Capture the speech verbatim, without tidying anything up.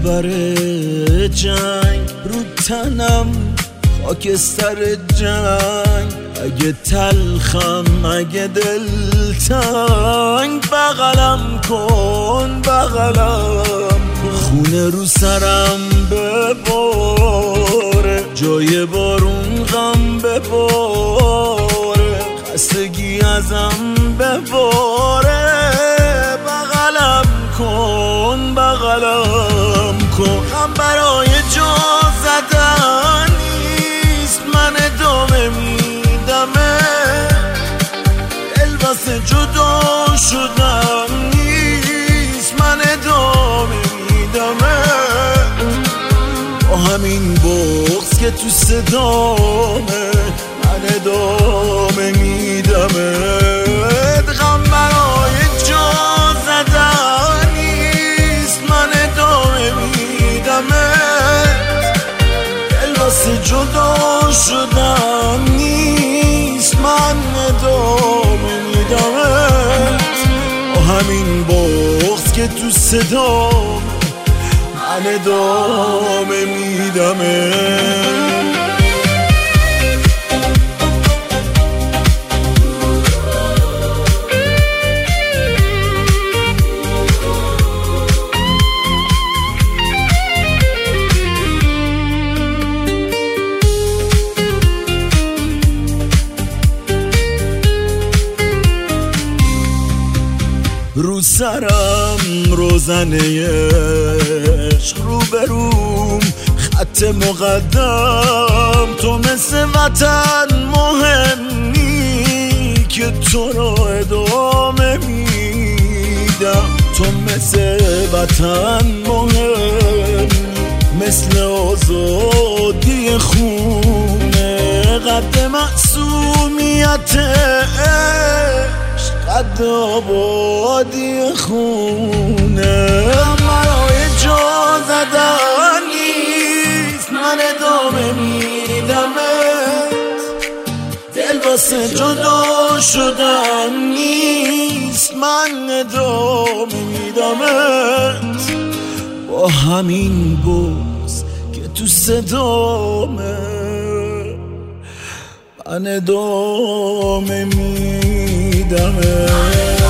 خبر جنگ رو تنم خاکستر جنگ، اگه تلخم اگه دلتنگ بغلم کن بغلم کن، خونه رو سرم بباره جای بارون غم بباره، خستگی ازم بباره بغلم کن بغلم کن. هم برای جا زدن نیست من ادامه میدمه، دل واسه جدا شدم نیست من ادامه میدمه، با همین بغض که تو صدامه من ادامه میدمه. غم برای جا زدن نیست من ادامه میدمه، دل واسه جدا شدم نیست من ادامه میدمه، با همین بغض که تو صدامه من ادامه میدمه. رو سرم روزنه عشق، رو بروم خط مقدم، تو مثل وطن مهمی که تو را ادامه میدم، تو مثل وطن مهم مثل آزادی خونه، قد معصومیت قد آبادی خونه. برای جا زدن نیست من ادامه میدمت، دل واسه جدا شدن نیست من ادامه میدمت، با همین بغض که تو صدامه من ادامه میدمه.